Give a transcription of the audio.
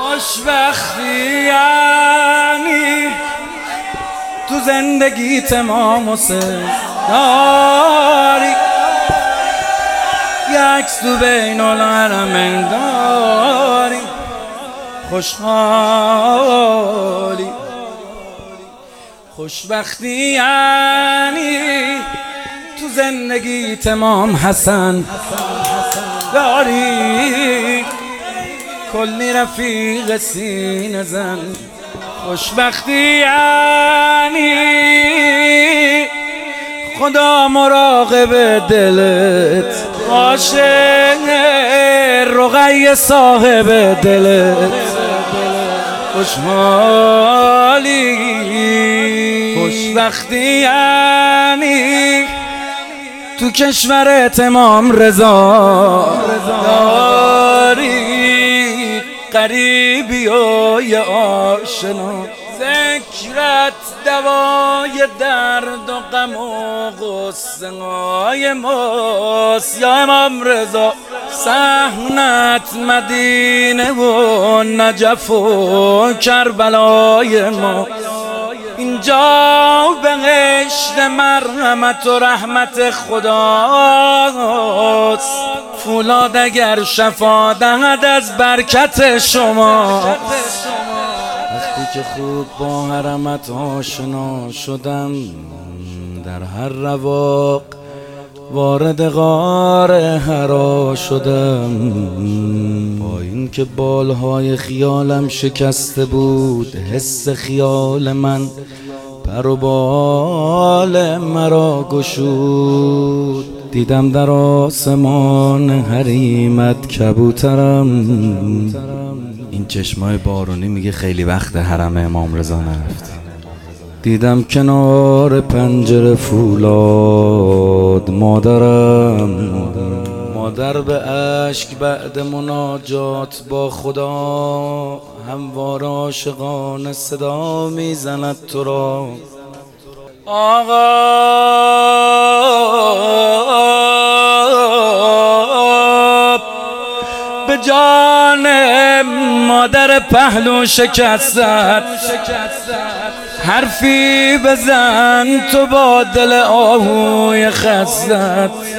خوشبختی یعنی تو زندگی تمام حسین داری، یک تو بین الحرمین داری، خوشحالی. خوشبختی یعنی تو زندگی تمام حسن داری، کلی رفیق سینه زن. خوشبختی یعنی خدا مراقب دلت، عاشق رقیه صاحب دلت. خوشحالی. خوشبختی یعنی تو کشورت امام رضا داری، قریبی و یه آشنا. ذکرت دوای درد و غم و غصه های ماست یا امام رضا. صحنت مدینه و نجف و کربلای ما، اینجا بهشت مرحمت و رحمت خداست. فولاد اگر شفا دهد از برکت شما. وقتی که خوب با حرمت آشنا شدم، در هر رواق وارد غار حرا شدم. با این که بالهای خیالم شکسته بود، حس خیال من پر و بال مرا گشود. دیدم در آسمان حریمت کبوترم. این چشمای بارونی میگه خیلی وقت حرم امام رضا نرفتی. دیدم کنار پنجره فولاد مادرم، مادر به اشک بعد مناجات با خدا هموار عاشقانه صدا میزند تو را. آقا به جان مادر پهلو شکستت، حرفی بزن تو با دل آهوی خستت.